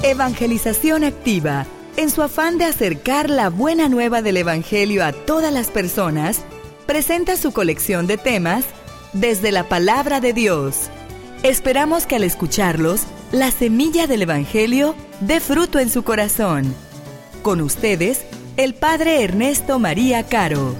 Evangelización Activa, en su afán de acercar la buena nueva del Evangelio a todas las personas, presenta su colección de temas desde la Palabra de Dios. Esperamos que al escucharlos, la semilla del Evangelio dé fruto en su corazón. Con ustedes, el Padre Ernesto María Caro.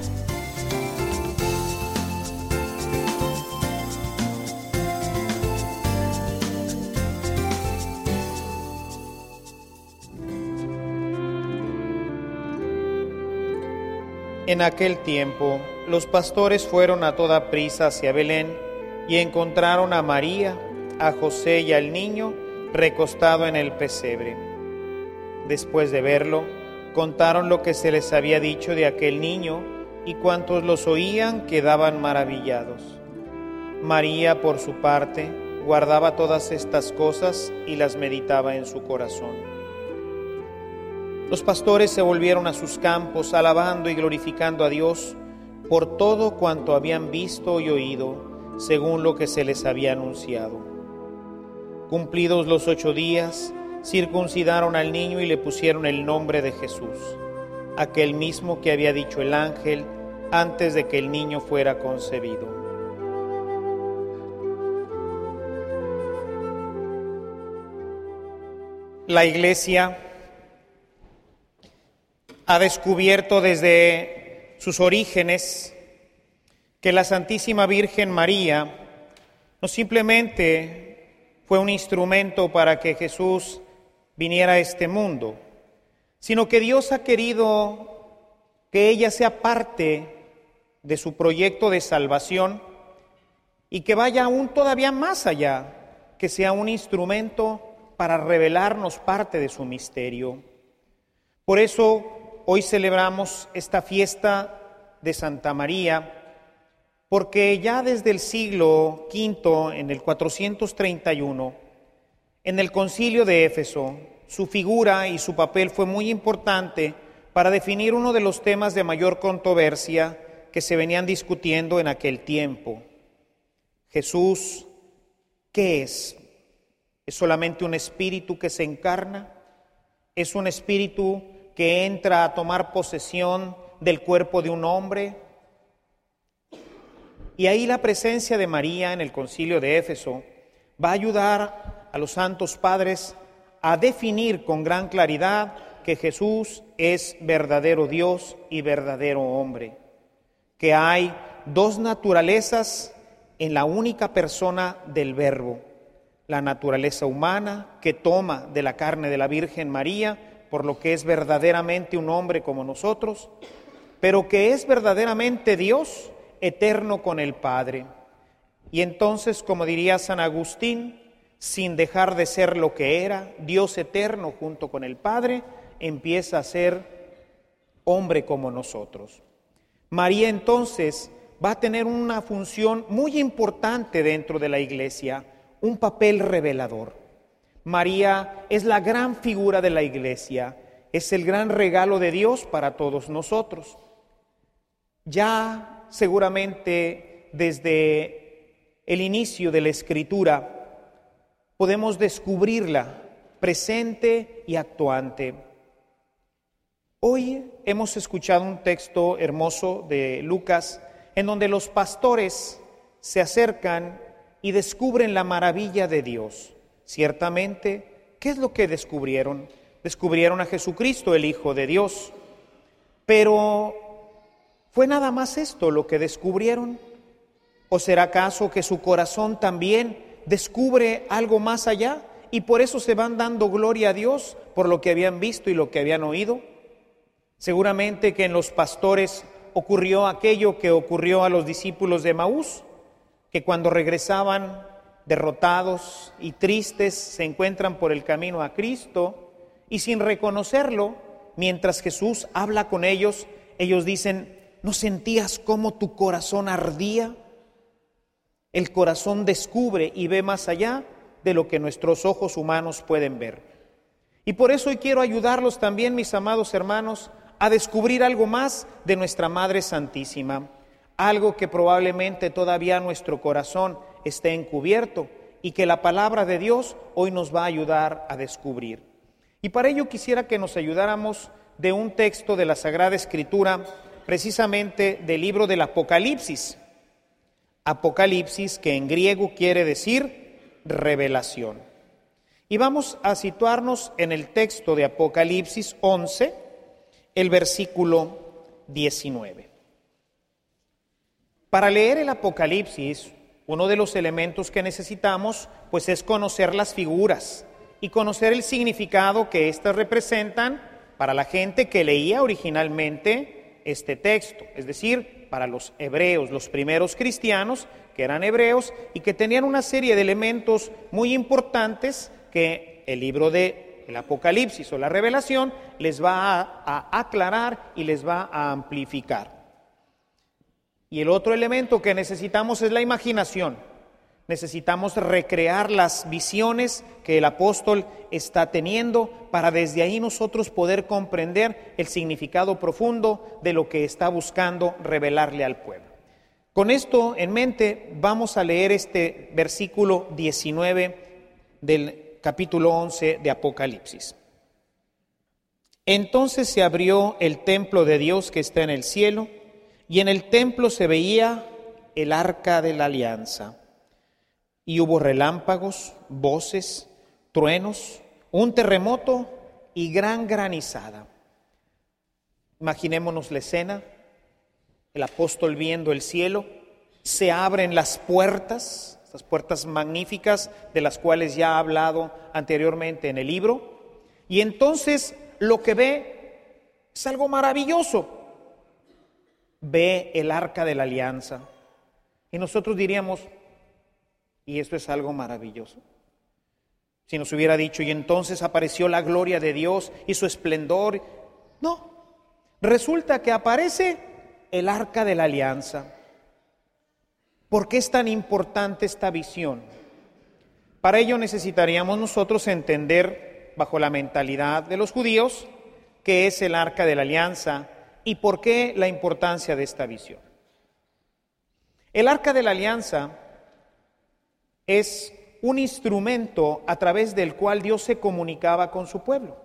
En aquel tiempo, los pastores fueron a toda prisa hacia Belén y encontraron a María, a José y al niño recostado en el pesebre. Después de verlo, contaron lo que se les había dicho de aquel niño, y cuantos los oían quedaban maravillados. María, por su parte, guardaba todas estas cosas y las meditaba en su corazón. Los pastores se volvieron a sus campos, alabando y glorificando a Dios por todo cuanto habían visto y oído, según lo que se les había anunciado. Cumplidos los 8 días, circuncidaron al niño y le pusieron el nombre de Jesús, aquel mismo que había dicho el ángel antes de que el niño fuera concebido. La Iglesia ha descubierto desde sus orígenes que la Santísima Virgen María no simplemente fue un instrumento para que Jesús viniera a este mundo, sino que Dios ha querido que ella sea parte de su proyecto de salvación y que vaya aún todavía más allá, que sea un instrumento para revelarnos parte de su misterio. Por eso, hoy celebramos esta fiesta de Santa María, porque ya desde el siglo V, en el 431, en el Concilio de Éfeso, su figura y su papel fue muy importante para definir uno de los temas de mayor controversia que se venían discutiendo en aquel tiempo. Jesús, ¿qué es? ¿Es solamente un espíritu que se encarna? ¿Es un espíritu que entra a tomar posesión del cuerpo de un hombre? Y ahí la presencia de María en el Concilio de Éfeso va a ayudar a los santos padres a definir con gran claridad que Jesús es verdadero Dios y verdadero hombre, que hay 2 naturalezas en la única persona del Verbo, la naturaleza humana que toma de la carne de la Virgen María, por lo que es verdaderamente un hombre como nosotros, pero que es verdaderamente Dios, eterno con el Padre. Y entonces, como diría San Agustín, sin dejar de ser lo que era, Dios eterno junto con el Padre, empieza a ser hombre como nosotros. María entonces va a tener una función muy importante dentro de la Iglesia, un papel revelador. María es la gran figura de la Iglesia, es el gran regalo de Dios para todos nosotros. Ya seguramente desde el inicio de la Escritura podemos descubrirla presente y actuante. Hoy hemos escuchado un texto hermoso de Lucas en donde los pastores se acercan y descubren la maravilla de Dios. Ciertamente, ¿qué es lo que descubrieron? Descubrieron a Jesucristo, el Hijo de Dios. Pero, ¿fue nada más esto lo que descubrieron? ¿O será acaso que su corazón también descubre algo más allá y por eso se van dando gloria a Dios por lo que habían visto y lo que habían oído? Seguramente que en los pastores ocurrió aquello que ocurrió a los discípulos de Emaús, que cuando regresaban derrotados y tristes, se encuentran por el camino a Cristo y sin reconocerlo, mientras Jesús habla con ellos, ellos dicen: ¿no sentías cómo tu corazón ardía? El corazón descubre y ve más allá de lo que nuestros ojos humanos pueden ver. Y por eso hoy quiero ayudarlos también, mis amados hermanos, a descubrir algo más de nuestra Madre Santísima, algo que probablemente todavía nuestro corazón esté encubierto y que la palabra de Dios hoy nos va a ayudar a descubrir. Y para ello quisiera que nos ayudáramos de un texto de la Sagrada Escritura, precisamente del libro del Apocalipsis. Apocalipsis, que en griego quiere decir revelación. Y vamos a situarnos en el texto de Apocalipsis 11, el versículo 19. Para leer el Apocalipsis, uno de los elementos que necesitamos, pues, es conocer las figuras y conocer el significado que éstas representan para la gente que leía originalmente este texto, es decir, para los hebreos, los primeros cristianos que eran hebreos y que tenían una serie de elementos muy importantes que el libro del Apocalipsis o la Revelación les va a aclarar y les va a amplificar. Y el otro elemento que necesitamos es la imaginación. Necesitamos recrear las visiones que el apóstol está teniendo para desde ahí nosotros poder comprender el significado profundo de lo que está buscando revelarle al pueblo. Con esto en mente vamos a leer este versículo 19 del capítulo 11 de Apocalipsis. Entonces se abrió el templo de Dios que está en el cielo, y en el templo se veía el arca de la alianza. Y hubo relámpagos, voces, truenos, un terremoto y gran granizada. Imaginémonos la escena, el apóstol viendo el cielo, se abren las puertas, estas puertas magníficas de las cuales ya ha hablado anteriormente en el libro, y entonces lo que ve es algo maravilloso. Ve el arca de la alianza. Y nosotros diríamos, ¿y esto es algo maravilloso? Si nos hubiera dicho, y entonces apareció la gloria de Dios y su esplendor. No, resulta que aparece el arca de la alianza. ¿Por qué es tan importante esta visión? Para ello necesitaríamos nosotros entender, bajo la mentalidad de los judíos, qué es el arca de la alianza y por qué la importancia de esta visión. El arca de la alianza es un instrumento a través del cual Dios se comunicaba con su pueblo.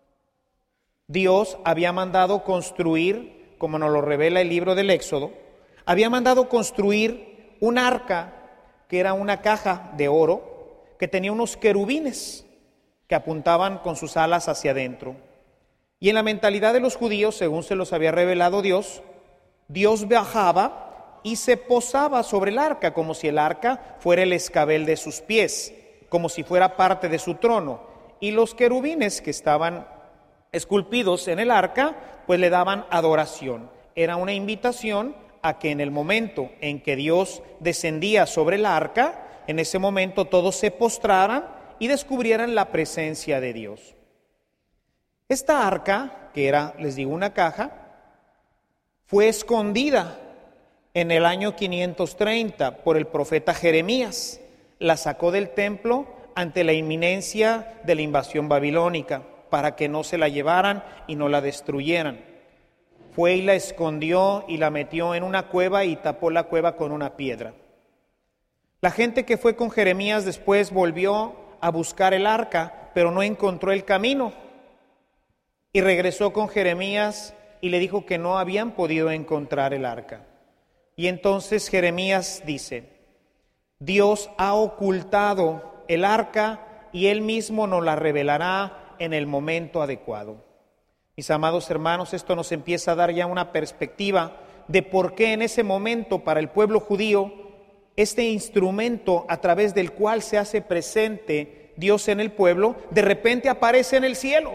Dios había mandado construir, como nos lo revela el libro del Éxodo, había mandado construir un arca que era una caja de oro que tenía unos querubines que apuntaban con sus alas hacia adentro. Y en la mentalidad de los judíos, según se los había revelado Dios, Dios bajaba y se posaba sobre el arca, como si el arca fuera el escabel de sus pies, como si fuera parte de su trono. Y los querubines que estaban esculpidos en el arca, pues le daban adoración. Era una invitación a que en el momento en que Dios descendía sobre el arca, en ese momento todos se postraran y descubrieran la presencia de Dios. Esta arca, que era, les digo, una caja, fue escondida en el año 530 por el profeta Jeremías. La sacó del templo ante la inminencia de la invasión babilónica para que no se la llevaran y no la destruyeran. Fue y la escondió y la metió en una cueva y tapó la cueva con una piedra. La gente que fue con Jeremías después volvió a buscar el arca, pero no encontró el camino. Y regresó con Jeremías y le dijo que no habían podido encontrar el arca. Y entonces Jeremías dice, Dios ha ocultado el arca y Él mismo nos la revelará en el momento adecuado. Mis amados hermanos, esto nos empieza a dar ya una perspectiva de por qué en ese momento para el pueblo judío, este instrumento a través del cual se hace presente Dios en el pueblo, de repente aparece en el cielo.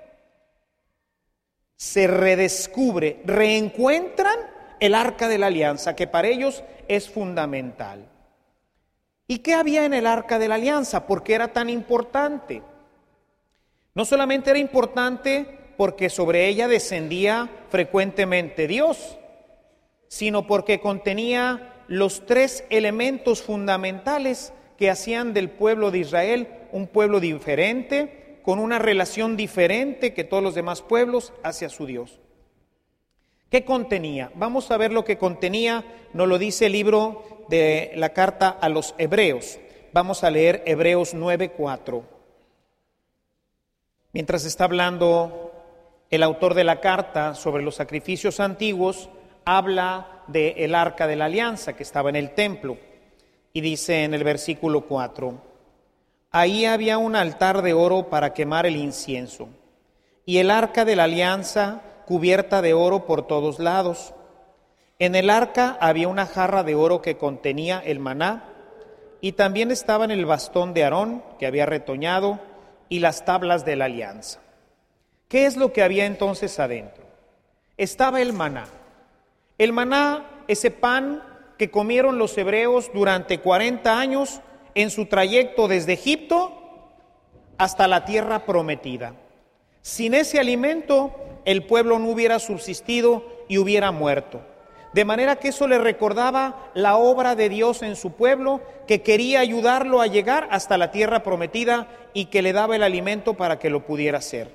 Se redescubre, reencuentran el arca de la alianza, que para ellos es fundamental. ¿Y qué había en el arca de la alianza? ¿Por qué era tan importante? No solamente era importante porque sobre ella descendía frecuentemente Dios, sino porque contenía los 3 elementos fundamentales que hacían del pueblo de Israel un pueblo diferente, con una relación diferente que todos los demás pueblos hacia su Dios. ¿Qué contenía? Vamos a ver lo que contenía, nos lo dice el libro de la carta a los Hebreos. Vamos a leer Hebreos 9:4. Mientras está hablando el autor de la carta sobre los sacrificios antiguos, habla del arca de la alianza que estaba en el templo. Y dice en el versículo 4, ahí había un altar de oro para quemar el incienso, y el arca de la alianza cubierta de oro por todos lados. En el arca había una jarra de oro que contenía el maná, y también estaban el bastón de Aarón que había retoñado y las tablas de la alianza. ¿Qué es lo que había entonces adentro? Estaba el maná. El maná, ese pan que comieron los hebreos durante 40 años en su trayecto desde Egipto hasta la tierra prometida. Sin ese alimento, el pueblo no hubiera subsistido y hubiera muerto. De manera que eso le recordaba la obra de Dios en su pueblo, que quería ayudarlo a llegar hasta la tierra prometida y que le daba el alimento para que lo pudiera hacer.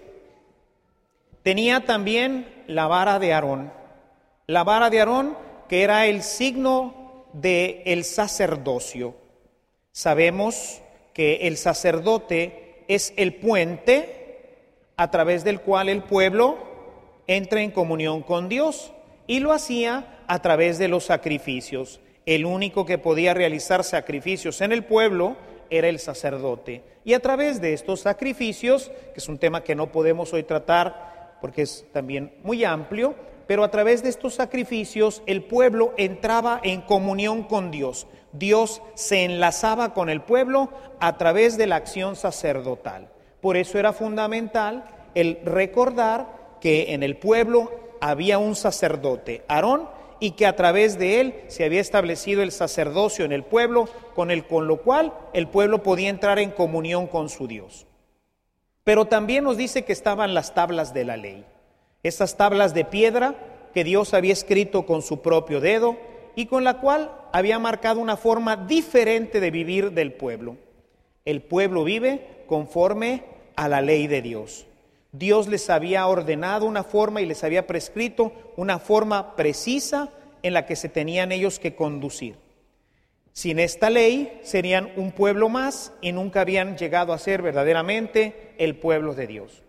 Tenía también la vara de Aarón. La vara de Aarón, que era el signo del sacerdocio. Sabemos que el sacerdote es el puente a través del cual el pueblo entra en comunión con Dios, y lo hacía a través de los sacrificios. El único que podía realizar sacrificios en el pueblo era el sacerdote. Y a través de estos sacrificios, que es un tema que no podemos hoy tratar porque es también muy amplio, pero a través de estos sacrificios el pueblo entraba en comunión con Dios. Dios se enlazaba con el pueblo a través de la acción sacerdotal. Por eso era fundamental el recordar que en el pueblo había un sacerdote, Aarón, y que a través de él se había establecido el sacerdocio en el pueblo, con lo cual el pueblo podía entrar en comunión con su Dios. Pero también nos dice que estaban las tablas de la ley, esas tablas de piedra que Dios había escrito con su propio dedo y con la cual había marcado una forma diferente de vivir del pueblo. El pueblo vive conforme a la ley de Dios. Dios les había ordenado una forma y les había prescrito una forma precisa en la que se tenían ellos que conducir. Sin esta ley serían un pueblo más y nunca habían llegado a ser verdaderamente el pueblo de Dios.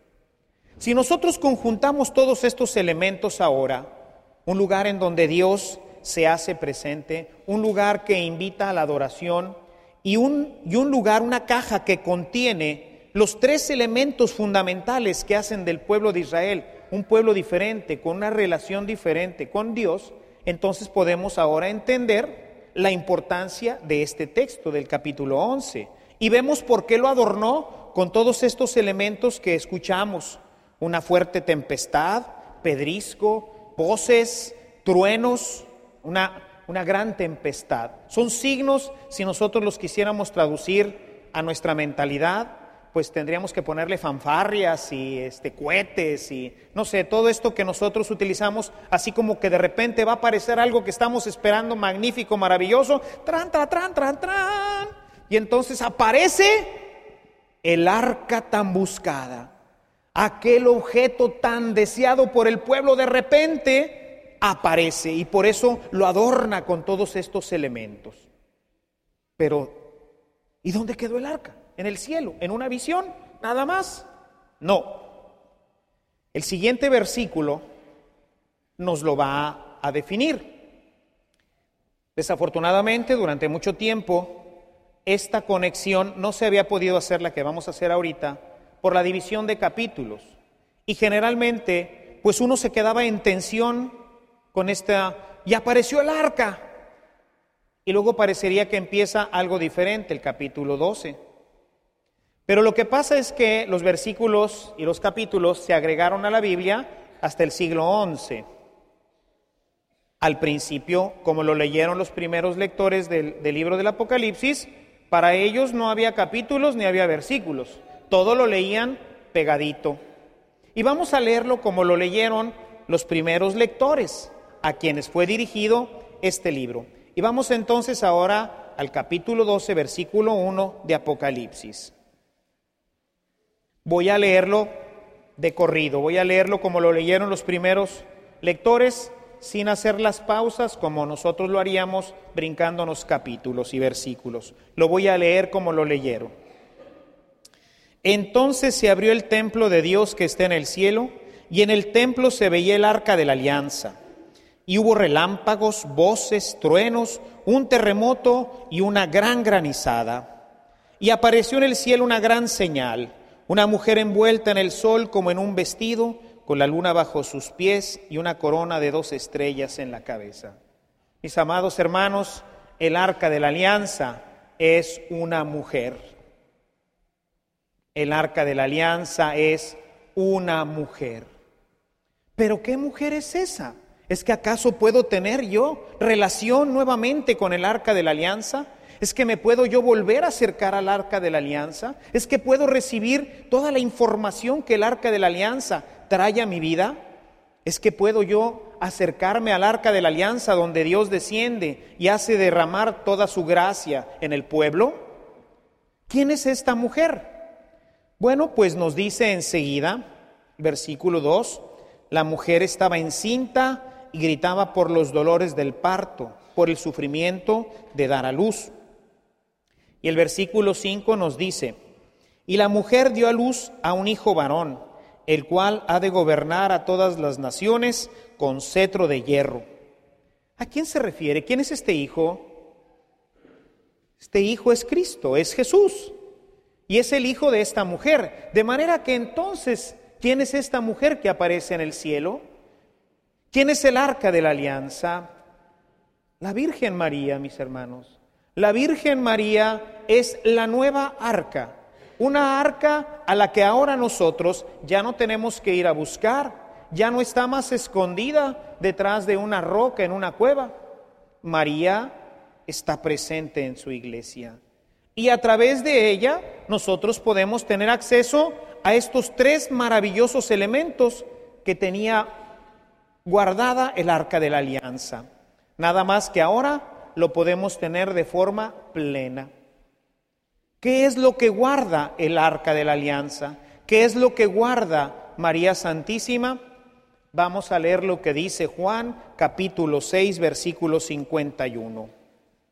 Si nosotros conjuntamos todos estos elementos ahora, un lugar en donde Dios se hace presente, un lugar que invita a la adoración y un lugar, una caja que contiene los tres elementos fundamentales que hacen del pueblo de Israel un pueblo diferente, con una relación diferente con Dios, entonces podemos ahora entender la importancia de este texto del capítulo 11. Y vemos por qué lo adornó con todos estos elementos que escuchamos: una fuerte tempestad, pedrisco, voces, truenos, una gran tempestad. Son signos, si nosotros los quisiéramos traducir a nuestra mentalidad, pues tendríamos que ponerle fanfarrias y cohetes y no sé, todo esto que nosotros utilizamos, así como que de repente va a aparecer algo que estamos esperando, magnífico, maravilloso, tran, tran, tran, tran, tran, y entonces aparece el arca tan buscada, aquel objeto tan deseado por el pueblo, de repente aparece y por eso lo adorna con todos estos elementos. Pero, ¿y dónde quedó el arca? ¿En el cielo? ¿En una visión? ¿Nada más? No. El siguiente versículo nos lo va a definir. Desafortunadamente, durante mucho tiempo, esta conexión no se había podido hacer, la que vamos a hacer ahorita, por la división de capítulos. Y generalmente, pues uno se quedaba en tensión con y apareció el arca. Y luego parecería que empieza algo diferente, el capítulo 12. Pero lo que pasa es que los versículos y los capítulos se agregaron a la Biblia hasta el siglo XI. Al principio, como lo leyeron los primeros lectores del libro del Apocalipsis, para ellos no había capítulos ni había versículos. Todo lo leían pegadito. Y vamos a leerlo como lo leyeron los primeros lectores, a quienes fue dirigido este libro. Y vamos entonces ahora al capítulo 12, versículo 1 de Apocalipsis. Voy a leerlo de corrido, voy a leerlo como lo leyeron los primeros lectores, sin hacer las pausas como nosotros lo haríamos, brincándonos capítulos y versículos. Lo voy a leer como lo leyeron. Entonces se abrió el templo de Dios que está en el cielo, y en el templo se veía el arca de la alianza. Y hubo relámpagos, voces, truenos, un terremoto y una gran granizada. Y apareció en el cielo una gran señal, una mujer envuelta en el sol como en un vestido, con la luna bajo sus pies y una corona de 2 estrellas en la cabeza. Mis amados hermanos, el arca de la alianza es una mujer. El arca de la alianza es una mujer. ¿Pero qué mujer es esa? ¿Es que acaso puedo tener yo relación nuevamente con el arca de la alianza? ¿Es que me puedo yo volver a acercar al arca de la alianza? ¿Es que puedo recibir toda la información que el arca de la alianza trae a mi vida? ¿Es que puedo yo acercarme al arca de la alianza donde Dios desciende y hace derramar toda su gracia en el pueblo? ¿Quién es esta mujer? Bueno, pues nos dice enseguida, versículo 2, la mujer estaba encinta y gritaba por los dolores del parto, por el sufrimiento de dar a luz. Y el versículo 5 nos dice, y la mujer dio a luz a un hijo varón, el cual ha de gobernar a todas las naciones con cetro de hierro. ¿A quién se refiere? ¿Quién es este hijo? Este hijo es Cristo, es Jesús. Y es el hijo de esta mujer. De manera que entonces, ¿quién es esta mujer que aparece en el cielo? ¿Quién es el arca de la alianza? La Virgen María, mis hermanos. La Virgen María es la nueva arca. Una arca a la que ahora nosotros ya no tenemos que ir a buscar. Ya no está más escondida detrás de una roca en una cueva. María está presente en su iglesia. Y a través de ella nosotros podemos tener acceso a estos 3 maravillosos elementos que tenía guardada el arca de la alianza. Nada más que ahora lo podemos tener de forma plena. ¿Qué es lo que guarda el arca de la alianza? ¿Qué es lo que guarda María Santísima? Vamos a leer lo que dice Juan, capítulo 6, versículo 51.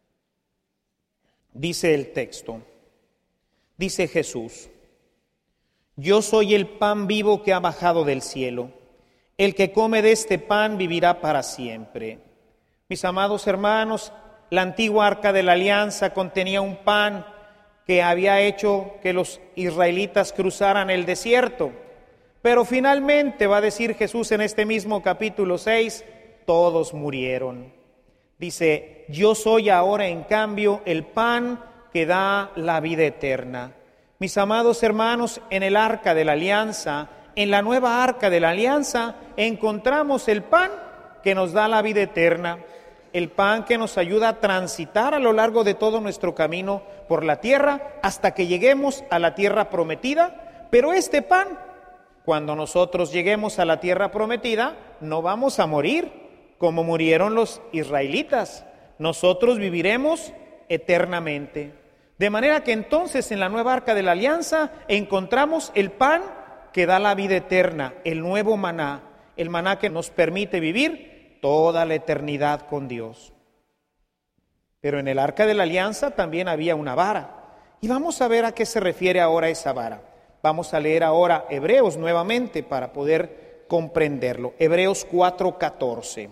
Dice el texto, dice Jesús, yo soy el pan vivo que ha bajado del cielo. El que come de este pan vivirá para siempre. Mis amados hermanos, la antigua arca de la alianza contenía un pan que había hecho que los israelitas cruzaran el desierto. Pero finalmente, va a decir Jesús en este mismo capítulo 6, todos murieron. Dice, yo soy ahora en cambio el pan que da la vida eterna. Mis amados hermanos, en el arca de la alianza, en la nueva arca de la alianza, encontramos el pan que nos da la vida eterna, el pan que nos ayuda a transitar a lo largo de todo nuestro camino por la tierra hasta que lleguemos a la tierra prometida. Pero este pan, cuando nosotros lleguemos a la tierra prometida, no vamos a morir como murieron los israelitas. Nosotros viviremos eternamente. De manera que entonces en la nueva arca de la alianza encontramos el pan que da la vida eterna, el nuevo maná, el maná que nos permite vivir toda la eternidad con Dios. Pero en el arca de la alianza también había una vara. Y vamos a ver a qué se refiere ahora esa vara. Vamos a leer ahora Hebreos nuevamente para poder comprenderlo. Hebreos 4:14.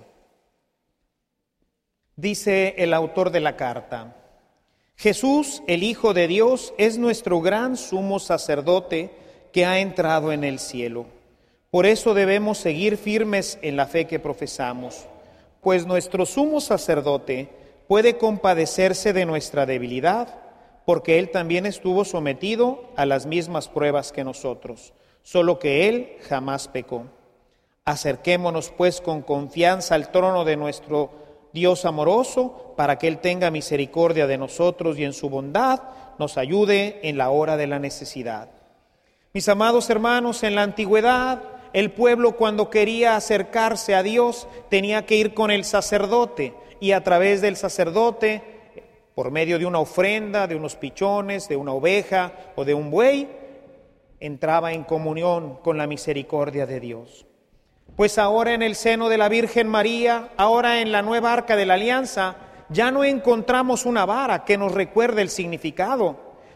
Dice el autor de la carta, Jesús, el Hijo de Dios, es nuestro gran sumo sacerdote que ha entrado en el cielo. Por eso debemos seguir firmes en la fe que profesamos, pues nuestro sumo sacerdote puede compadecerse de nuestra debilidad, porque Él también estuvo sometido a las mismas pruebas que nosotros, solo que Él jamás pecó. Acerquémonos pues con confianza al trono de nuestro Dios amoroso, para que Él tenga misericordia de nosotros y en su bondad nos ayude en la hora de la necesidad. Mis amados hermanos, en la antigüedad, el pueblo cuando quería acercarse a Dios tenía que ir con el sacerdote, y a través del sacerdote, por medio de una ofrenda, de unos pichones, de una oveja o de un buey, entraba en comunión con la misericordia de Dios. Pues ahora en el seno de la Virgen María, ahora en la nueva arca de la alianza, ya no encontramos una vara que nos recuerde el significado,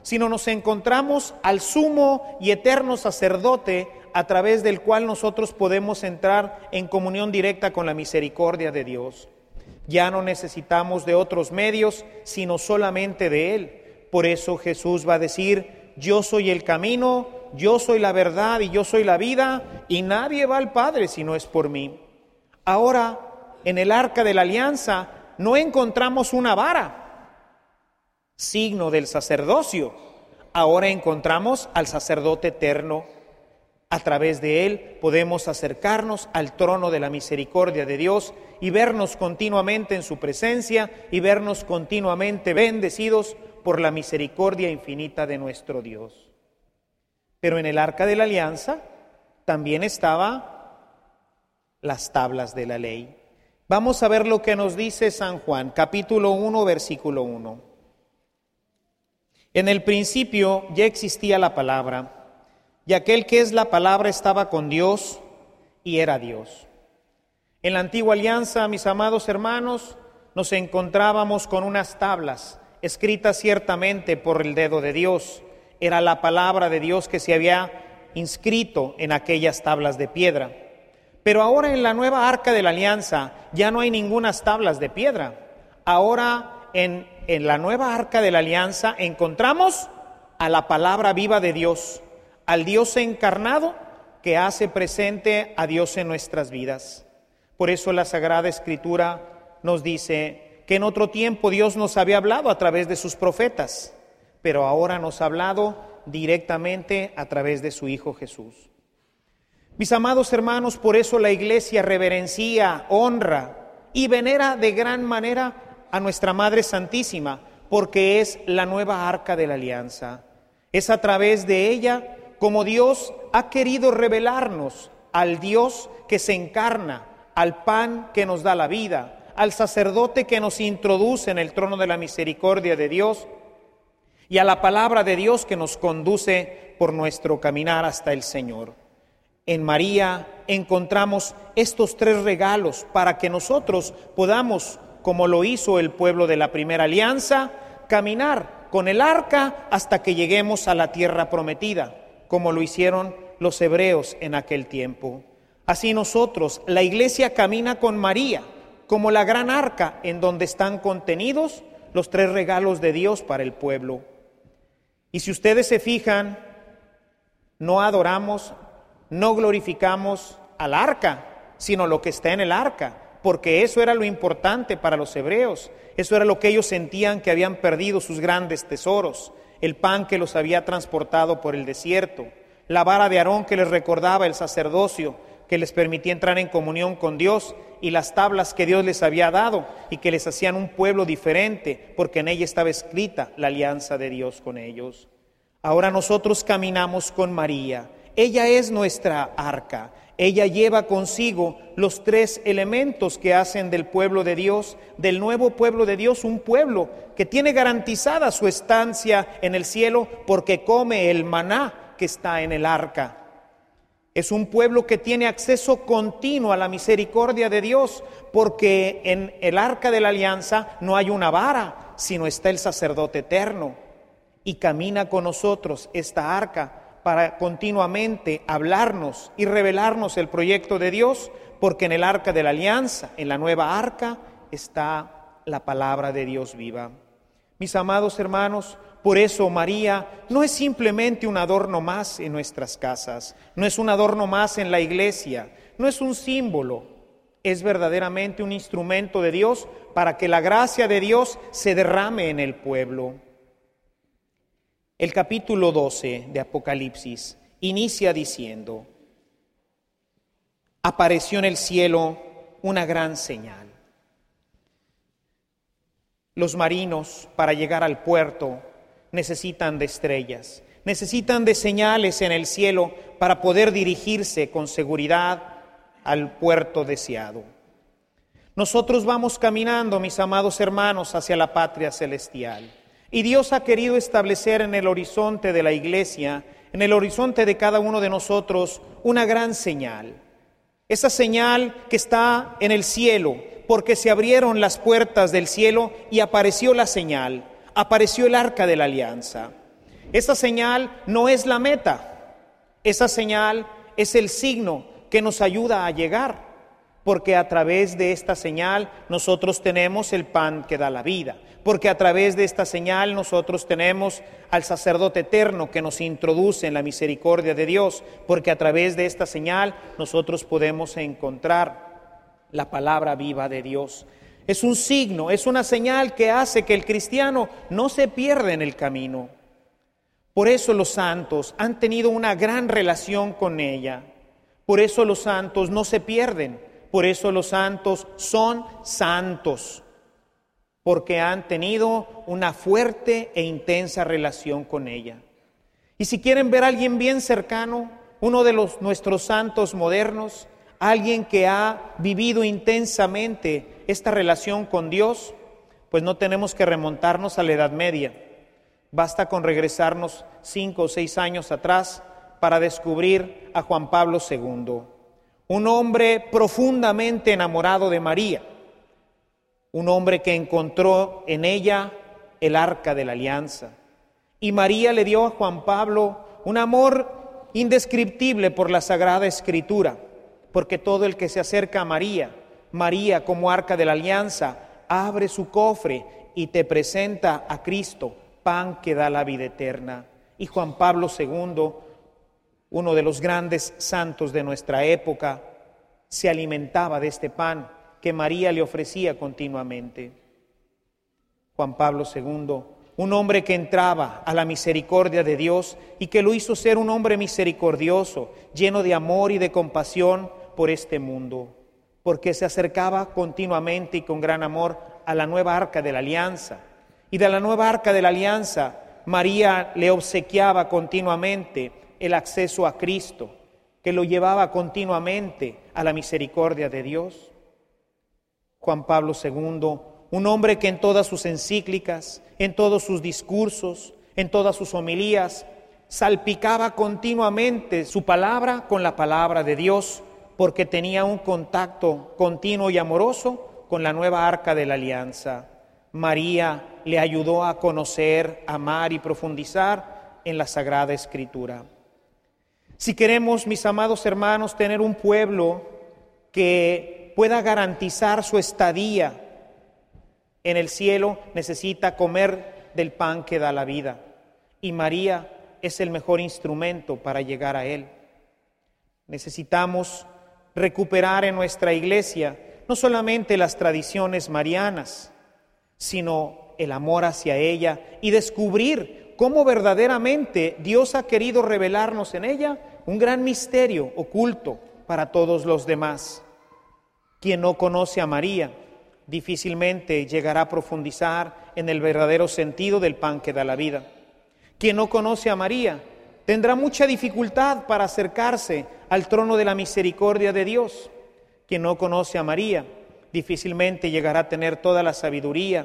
sino nos encontramos al sumo y eterno sacerdote a través del cual nosotros podemos entrar en comunión directa con la misericordia de Dios. Ya no necesitamos de otros medios, sino solamente de Él. Por eso Jesús va a decir: yo soy el camino, yo soy la verdad y yo soy la vida, y nadie va al Padre si no es por mí. Ahora, en el arca de la alianza no encontramos una vara, signo del sacerdocio. Ahora encontramos al sacerdote eterno. A través de Él podemos acercarnos al trono de la misericordia de Dios y vernos continuamente en su presencia y vernos continuamente bendecidos por la misericordia infinita de nuestro Dios. Pero en el arca de la alianza también estaban las tablas de la ley. Vamos a ver lo que nos dice San Juan, capítulo 1, versículo 1. En el principio ya existía la palabra, y aquel que es la palabra estaba con Dios y era Dios. En la antigua alianza, mis amados hermanos, nos encontrábamos con unas tablas escritas ciertamente por el dedo de Dios. Era la palabra de Dios que se había inscrito en aquellas tablas de piedra. Pero ahora en la nueva arca de la alianza ya no hay ningunas tablas de piedra. Ahora en la nueva arca de la alianza encontramos a la palabra viva de Dios, al Dios encarnado que hace presente a Dios en nuestras vidas. Por eso la Sagrada Escritura nos dice que en otro tiempo Dios nos había hablado a través de sus profetas, pero ahora nos ha hablado directamente a través de su Hijo Jesús. Mis amados hermanos, por eso la Iglesia reverencia, honra y venera de gran manera a nuestra Madre Santísima, porque es la nueva arca de la alianza. Es a través de ella como Dios ha querido revelarnos al Dios que se encarna, al pan que nos da la vida, al sacerdote que nos introduce en el trono de la misericordia de Dios y a la palabra de Dios que nos conduce por nuestro caminar hasta el Señor. En María encontramos estos tres regalos para que nosotros podamos, como lo hizo el pueblo de la primera alianza, caminar con el arca hasta que lleguemos a la tierra prometida, como lo hicieron los hebreos en aquel tiempo. Así nosotros, la Iglesia camina con María, como la gran arca en donde están contenidos los tres regalos de Dios para el pueblo. Y si ustedes se fijan, no adoramos, no glorificamos al arca, sino lo que está en el arca, porque eso era lo importante para los hebreos, eso era lo que ellos sentían que habían perdido sus grandes tesoros, el pan que los había transportado por el desierto, la vara de Aarón que les recordaba el sacerdocio, que les permitía entrar en comunión con Dios, y las tablas que Dios les había dado y que les hacían un pueblo diferente, porque en ella estaba escrita la alianza de Dios con ellos. Ahora nosotros caminamos con María. Ella es nuestra arca. Ella lleva consigo los tres elementos que hacen del pueblo de Dios, del nuevo pueblo de Dios, un pueblo que tiene garantizada su estancia en el cielo porque come el maná que está en el arca. Es un pueblo que tiene acceso continuo a la misericordia de Dios, porque en el arca de la alianza no hay una vara, sino está el sacerdote eterno. Y camina con nosotros esta arca para continuamente hablarnos y revelarnos el proyecto de Dios, porque en el arca de la alianza, en la nueva arca, está la palabra de Dios viva. Mis amados hermanos, por eso María no es simplemente un adorno más en nuestras casas, no es un adorno más en la iglesia, no es un símbolo, es verdaderamente un instrumento de Dios para que la gracia de Dios se derrame en el pueblo. El capítulo 12 de Apocalipsis inicia diciendo: apareció en el cielo una gran señal. Los marinos, para llegar al puerto, necesitan de estrellas, necesitan de señales en el cielo para poder dirigirse con seguridad al puerto deseado. Nosotros vamos caminando, mis amados hermanos, hacia la patria celestial. Y Dios ha querido establecer en el horizonte de la iglesia, en el horizonte de cada uno de nosotros, una gran señal. Esa señal que está en el cielo, porque se abrieron las puertas del cielo y apareció la señal, apareció el arca de la alianza. Esa señal no es la meta, esa señal es el signo que nos ayuda a llegar, porque a través de esta señal nosotros tenemos el pan que da la vida, porque a través de esta señal nosotros tenemos al sacerdote eterno que nos introduce en la misericordia de Dios, porque a través de esta señal nosotros podemos encontrar la palabra viva de Dios. Es un signo, es una señal que hace que el cristiano no se pierda en el camino. Por eso los santos han tenido una gran relación con ella. Por eso los santos no se pierden. Por eso los santos son santos. Porque han tenido una fuerte e intensa relación con ella. Y si quieren ver a alguien bien cercano, uno de nuestros santos modernos, alguien que ha vivido intensamente esta relación con Dios, pues no tenemos que remontarnos a la Edad Media. Basta con regresarnos 5 o 6 años atrás para descubrir a Juan Pablo II, un hombre profundamente enamorado de María, un hombre que encontró en ella el arca de la alianza. Y María le dio a Juan Pablo un amor indescriptible por la Sagrada Escritura, porque todo el que se acerca a María como arca de la alianza, abre su cofre y te presenta a Cristo, pan que da la vida eterna. Y Juan Pablo II, uno de los grandes santos de nuestra época, se alimentaba de este pan que María le ofrecía continuamente. Juan Pablo II, un hombre que entraba a la misericordia de Dios y que lo hizo ser un hombre misericordioso, lleno de amor y de compasión por este mundo, porque se acercaba continuamente y con gran amor a la nueva arca de la alianza. Y de la nueva arca de la alianza, María le obsequiaba continuamente el acceso a Cristo, que lo llevaba continuamente a la misericordia de Dios. Juan Pablo II, un hombre que en todas sus encíclicas, en todos sus discursos, en todas sus homilías, salpicaba continuamente su palabra con la palabra de Dios, porque tenía un contacto continuo y amoroso con la nueva arca de la alianza. María le ayudó a conocer, amar y profundizar en la Sagrada Escritura. Si queremos, mis amados hermanos, tener un pueblo que pueda garantizar su estadía en el cielo, necesita comer del pan que da la vida. Y María es el mejor instrumento para llegar a él. Necesitamos recuperar en nuestra iglesia no solamente las tradiciones marianas, sino el amor hacia ella y descubrir cómo verdaderamente Dios ha querido revelarnos en ella un gran misterio oculto para todos los demás. Quien no conoce a María difícilmente llegará a profundizar en el verdadero sentido del pan que da la vida. Quien no conoce a María tendrá mucha dificultad para acercarse al trono de la misericordia de Dios. Quien no conoce a María difícilmente llegará a tener toda la sabiduría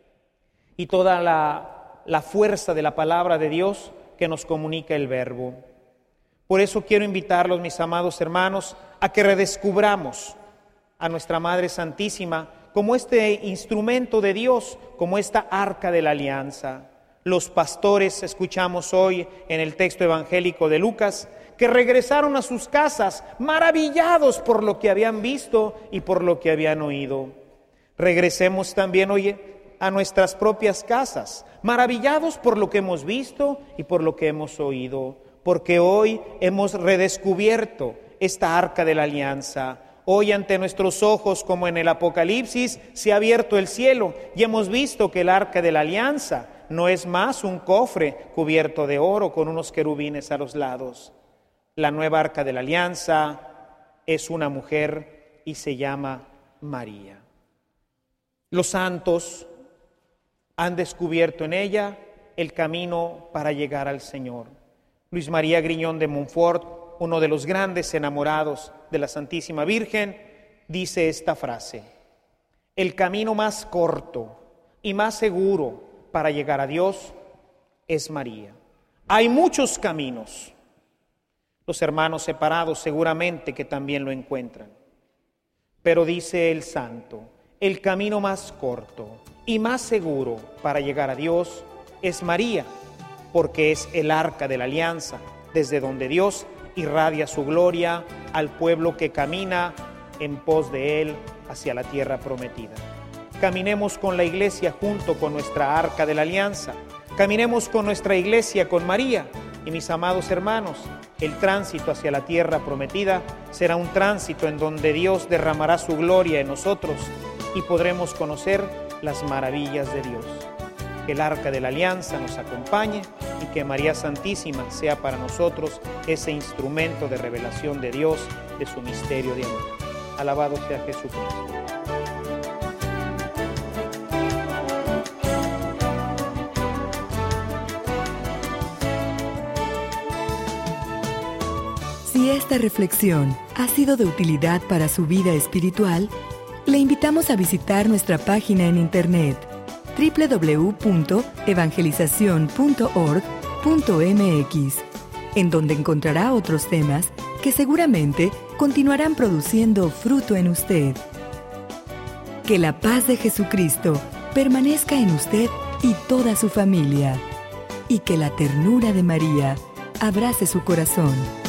y toda la fuerza de la palabra de Dios que nos comunica el Verbo. Por eso quiero invitarlos, mis amados hermanos, a que redescubramos a nuestra Madre Santísima como este instrumento de Dios, como esta arca de la alianza. Los pastores, escuchamos hoy en el texto evangélico de Lucas, que regresaron a sus casas maravillados por lo que habían visto y por lo que habían oído. Regresemos también hoy a nuestras propias casas, maravillados por lo que hemos visto y por lo que hemos oído, porque hoy hemos redescubierto esta arca de la alianza. Hoy ante nuestros ojos, como en el Apocalipsis, se ha abierto el cielo y hemos visto que el arca de la alianza no es más un cofre cubierto de oro con unos querubines a los lados. La nueva arca de la alianza es una mujer y se llama María. Los santos han descubierto en ella el camino para llegar al Señor. Luis María Griñón de Montfort, uno de los grandes enamorados de la Santísima Virgen, dice esta frase: el camino más corto y más seguro para llegar a Dios es María. Hay muchos caminos. Los hermanos separados seguramente que también lo encuentran. Pero dice el santo, el camino más corto y más seguro para llegar a Dios es María. porque es el arca de la alianza, desde donde Dios irradia su gloria al pueblo que camina en pos de Él hacia la tierra prometida. Caminemos con la Iglesia junto con nuestra arca de la alianza. Caminemos con nuestra Iglesia, con María. Y mis amados hermanos, el tránsito hacia la tierra prometida será un tránsito en donde Dios derramará su gloria en nosotros y podremos conocer las maravillas de Dios. Que el arca de la alianza nos acompañe y que María Santísima sea para nosotros ese instrumento de revelación de Dios, de su misterio de amor. Alabado sea Jesucristo. Si esta reflexión ha sido de utilidad para su vida espiritual, le invitamos a visitar nuestra página en internet www.evangelizacion.org.mx, en donde encontrará otros temas que seguramente continuarán produciendo fruto en usted. Que la paz de Jesucristo permanezca en usted y toda su familia, y que la ternura de María abrace su corazón.